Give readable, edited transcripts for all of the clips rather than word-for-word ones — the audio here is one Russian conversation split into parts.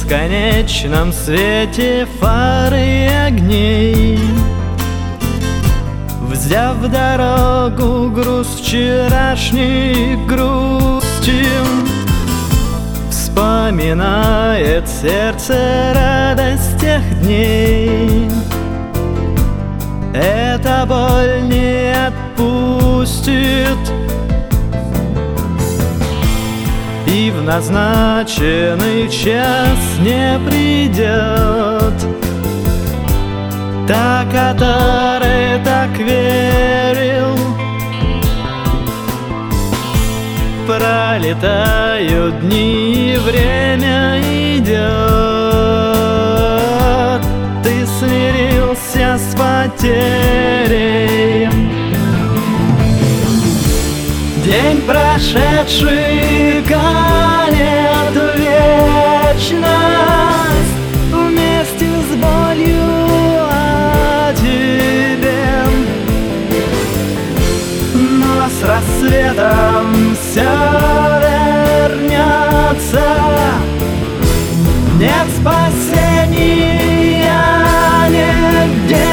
бесконечном свете фар и огней, взяв дорогу груз вчерашней грусти, вспоминает сердце радость тех дней. Эта боль не отпустит, и в назначенный час не придет та, которой так верил. Пролетают дни, время идет, ты смирился с потерей. День прошедший канет в вечность вместе с болью о тебе, но с рассветом все вернется, нет спасения нигде.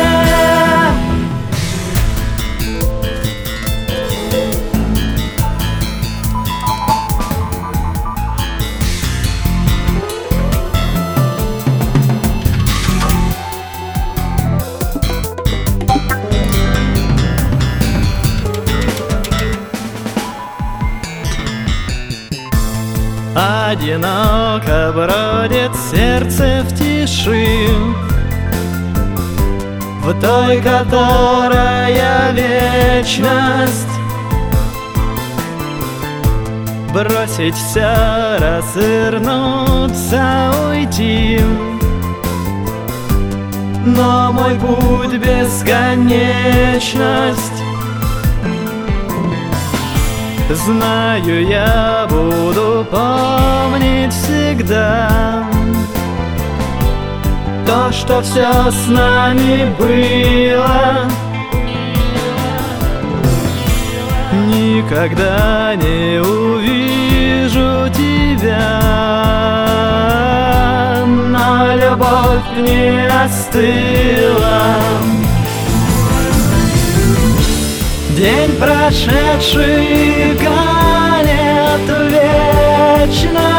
Одиноко бродит сердце в тиши, в той, которая вечность. Бросить все, развернуться, уйти, но мой путь бесконечность. Знаю, я буду помнить всегда то, что все с нами было. Никогда не увижу тебя, но любовь не остыла. День прошедший канет в вечность